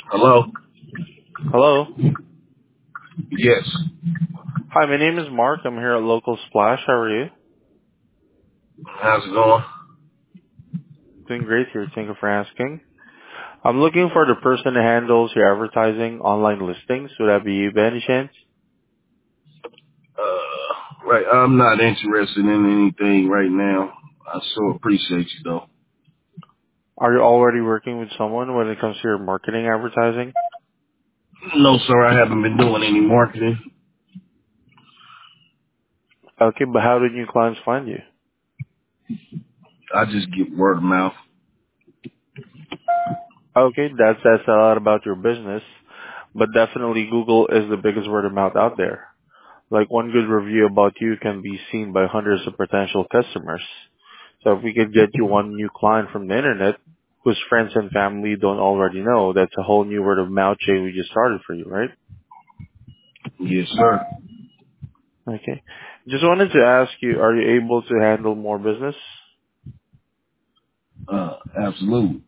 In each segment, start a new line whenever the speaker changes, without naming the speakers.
Hello?
Hello.
Yes.
Hi, my name is Mark. I'm here at Local Splash. How are you?
How's it going?
Doing great here. Thank you for asking. I'm looking for the person who handles your advertising online listings. Would that be you by any chance?
Right, I'm not interested in anything right now. I so appreciate you though.
Are you already working with someone when it comes to your marketing advertising?
No, sir, I haven't been doing any marketing.
Okay, but how did new clients find you?
I just get word of mouth.
Okay, that says a lot about your business, but definitely Google is the biggest word of mouth out there. Like one good review about you can be seen by hundreds of potential customers. So if we could get you one new client from the internet whose friends and family don't already know, that's a whole new word of mouth chain we just started for you, right?
Yes, sir.
Okay. Just wanted to ask you, are you able to handle more business?
Absolutely.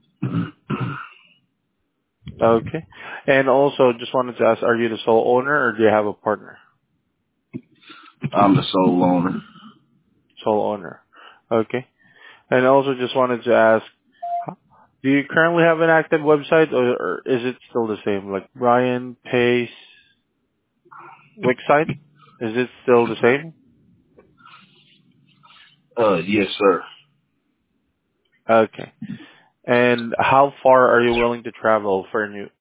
Okay. And also just wanted to ask, are you the sole owner or do you have a partner?
I'm the sole owner.
Sole owner. Okay. And also just wanted to ask, do you currently have an active website or is it still the same? Like Brian Pace Wixsite? Is it still the same?
Yes, sir.
Okay. And how far are you willing to travel for a new